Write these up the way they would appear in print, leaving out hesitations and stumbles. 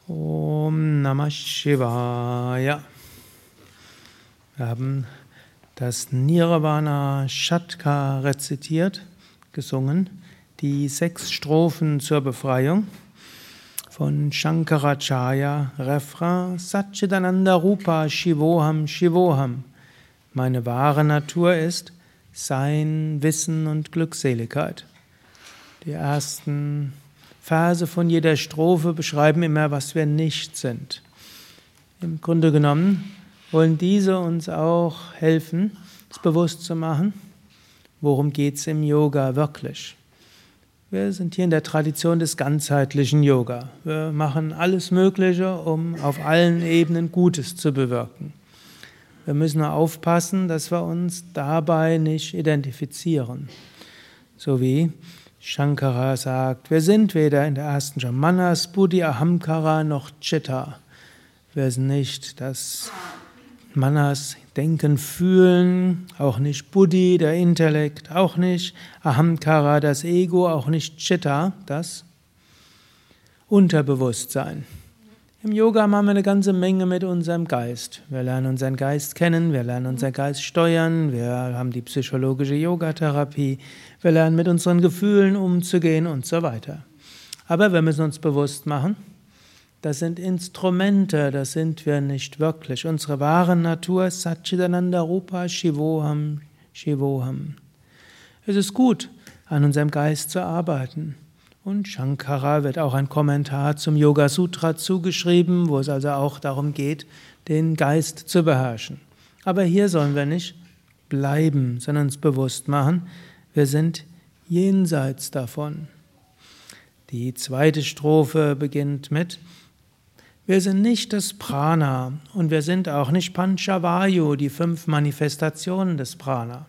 Om Namah Shivaya. Wir haben das Nirvana Shatka rezitiert, gesungen, die 6 Strophen zur Befreiung von Shankaracharya, Refrain Satchidananda Rupa Shivoham Shivoham. Meine wahre Natur ist Sein, Wissen und Glückseligkeit. Die ersten Verse von jeder Strophe beschreiben immer, was wir nicht sind. Im Grunde genommen wollen diese uns auch helfen, es bewusst zu machen, worum geht es im Yoga wirklich. Wir sind hier in der Tradition des ganzheitlichen Yoga. Wir machen alles Mögliche, um auf allen Ebenen Gutes zu bewirken. Wir müssen nur aufpassen, dass wir uns dabei nicht identifizieren. So wie Shankara sagt, wir sind weder in der ersten Scham Manas, Buddhi, Ahamkara noch Chitta. Wir sind nicht das Manas, Denken, Fühlen, auch nicht Buddhi, der Intellekt, auch nicht Ahamkara, das Ego, auch nicht Chitta, das Unterbewusstsein. Im Yoga machen wir eine ganze Menge mit unserem Geist. Wir lernen unseren Geist kennen, wir lernen unseren Geist steuern, wir haben die psychologische Yogatherapie, wir lernen mit unseren Gefühlen umzugehen und so weiter. Aber wir müssen uns bewusst machen, das sind Instrumente, das sind wir nicht wirklich. Unsere wahre Natur ist Satchidananda Rupa Shivoham Shivoham. Es ist gut, an unserem Geist zu arbeiten. Und Shankara wird auch ein Kommentar zum Yoga Sutra zugeschrieben, wo es also auch darum geht, den Geist zu beherrschen. Aber hier sollen wir nicht bleiben, sondern uns bewusst machen, wir sind jenseits davon. Die 2. Strophe beginnt mit: Wir sind nicht das Prana und wir sind auch nicht Panchavayu, die 5 Manifestationen des Prana.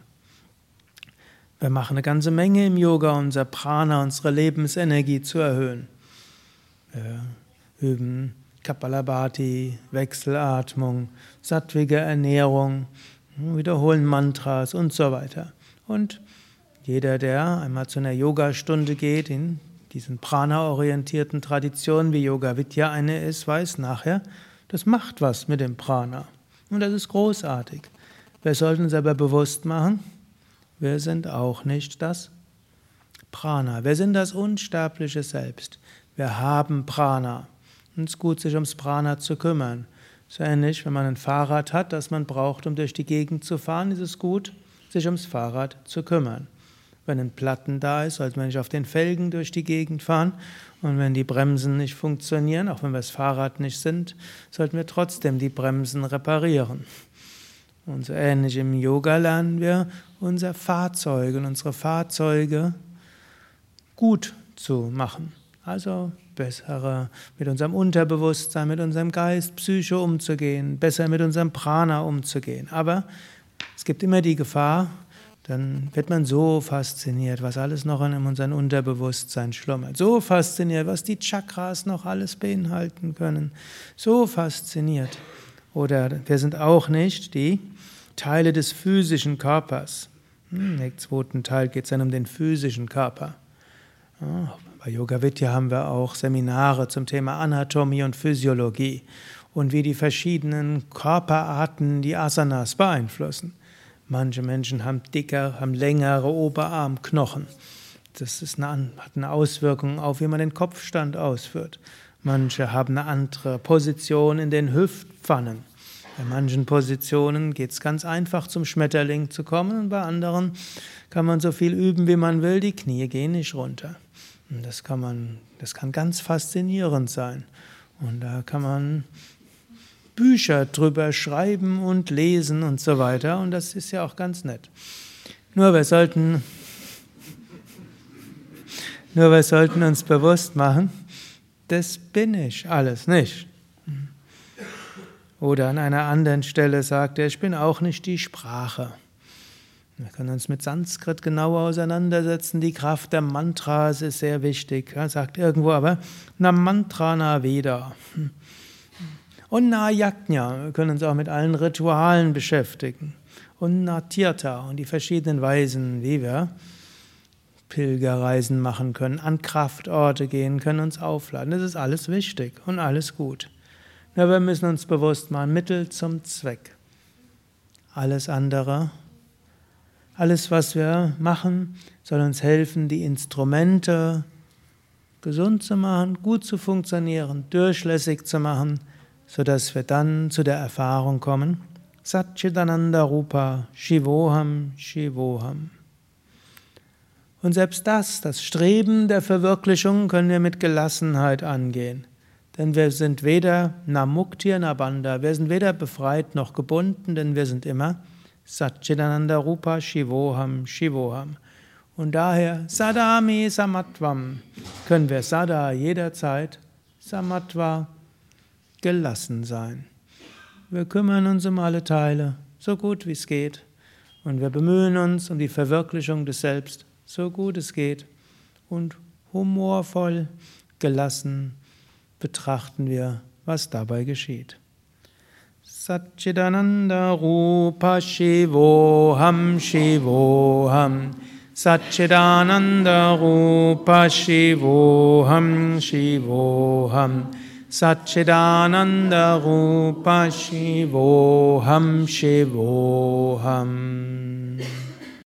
Wir machen eine ganze Menge im Yoga, unser Prana, unsere Lebensenergie zu erhöhen. Wir üben Kapalabhati, Wechselatmung, sattwige Ernährung, wiederholen Mantras und so weiter. Und jeder, der einmal zu einer Yogastunde geht, in diesen Prana-orientierten Traditionen, wie Yoga Vidya eine ist, weiß nachher, das macht was mit dem Prana. Und das ist großartig. Wir sollten uns aber bewusst machen, wir sind auch nicht das Prana. Wir sind das unsterbliche Selbst. Wir haben Prana. Und es ist gut, sich ums Prana zu kümmern. So ähnlich, wenn man ein Fahrrad hat, das man braucht, um durch die Gegend zu fahren, ist es gut, sich ums Fahrrad zu kümmern. Wenn ein Platten da ist, sollte man nicht auf den Felgen durch die Gegend fahren. Und wenn die Bremsen nicht funktionieren, auch wenn wir das Fahrrad nicht sind, sollten wir trotzdem die Bremsen reparieren. Und so ähnlich im Yoga lernen wir, unser Fahrzeug und unsere Fahrzeuge gut zu machen. Also besser mit unserem Unterbewusstsein, mit unserem Geist, Psyche umzugehen, besser mit unserem Prana umzugehen. Aber es gibt immer die Gefahr, dann wird man so fasziniert, was alles noch in unserem Unterbewusstsein schlummert. So fasziniert, was die Chakras noch alles beinhalten können. So fasziniert. Oder wir sind auch nicht die Teile des physischen Körpers. Im 2. Teil geht es dann um den physischen Körper. Bei Yoga Vidya haben wir auch Seminare zum Thema Anatomie und Physiologie und wie die verschiedenen Körperarten die Asanas beeinflussen. Manche Menschen haben längere Oberarmknochen. Das hat eine Auswirkung auf, wie man den Kopfstand ausführt. Manche haben eine andere Position in den Hüftpfannen. Bei manchen Positionen geht es ganz einfach, zum Schmetterling zu kommen, und bei anderen kann man so viel üben, wie man will, die Knie gehen nicht runter. Und das kann ganz faszinierend sein. Und da kann man Bücher drüber schreiben und lesen und so weiter, und das ist ja auch ganz nett. Nur wir sollten uns bewusst machen, das bin ich alles nicht. Oder an einer anderen Stelle sagt er, ich bin auch nicht die Sprache. Wir können uns mit Sanskrit genauer auseinandersetzen. Die Kraft der Mantras ist sehr wichtig. Er sagt irgendwo aber, na Mantra na Veda. Und na Yajna, wir können uns auch mit allen Ritualen beschäftigen. Und na Tirtha und die verschiedenen Weisen, wie wir Pilgerreisen machen können, an Kraftorte gehen können, uns aufladen. Das ist alles wichtig und alles gut. Nur wir müssen uns bewusst machen, Mittel zum Zweck. Alles andere, alles, was wir machen, soll uns helfen, die Instrumente gesund zu machen, gut zu funktionieren, durchlässig zu machen, sodass wir dann zu der Erfahrung kommen, Satchidananda Rupa Shivoham Shivoham. Und selbst das Streben der Verwirklichung, können wir mit Gelassenheit angehen. Denn wir sind weder Namukti Nabanda, wir sind weder befreit noch gebunden, denn wir sind immer Satchidananda Rupa Shivoham Shivoham. Und daher Sadami Samatvam können wir Sada jederzeit, Samatva gelassen sein. Wir kümmern uns um alle Teile, so gut wie es geht. Und wir bemühen uns um die Verwirklichung des Selbst, so gut es geht. Und humorvoll, gelassen betrachten wir, was dabei geschieht. Satchidananda Rupa Shivoham Shivoham Satchidananda Rupa Shivoham Shivoham Satchidananda Rupa Shivoham Shivoham